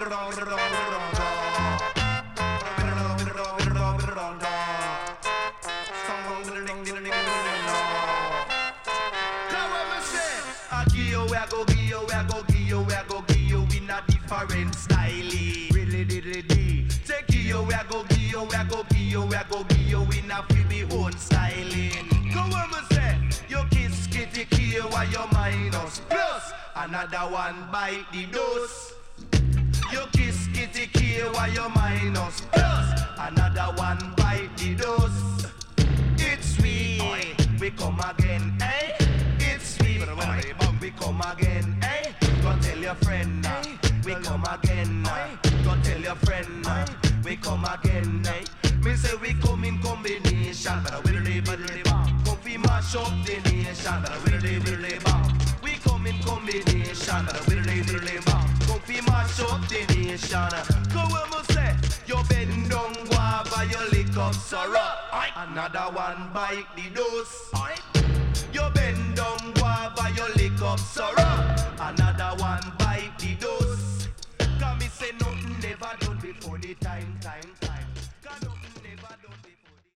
Different style. Really did. Take you, we go give you, we go give you, we go give you in a free own styling. Go on, me say, you kiss kitty kill while you minus plus. Another one bite the dose. You kiss kitty kill while you minus plus. Another one bite the dose. It's sweet, we come again, eh? It's sweet, we come again, eh? Go tell your friend, we come again, go tell your friend, we come again, eh? Me say we come in combination, but we live, come we mash up the nation, but we live, we come in combination, but we live, come we mash up the nation. Go on, me say, you bend down, guava, you lick up sorrow. Another one bite the dose. You bend down, guava, you lick up sorrow. Another one bite the dose. Come me say nothing never done before the time.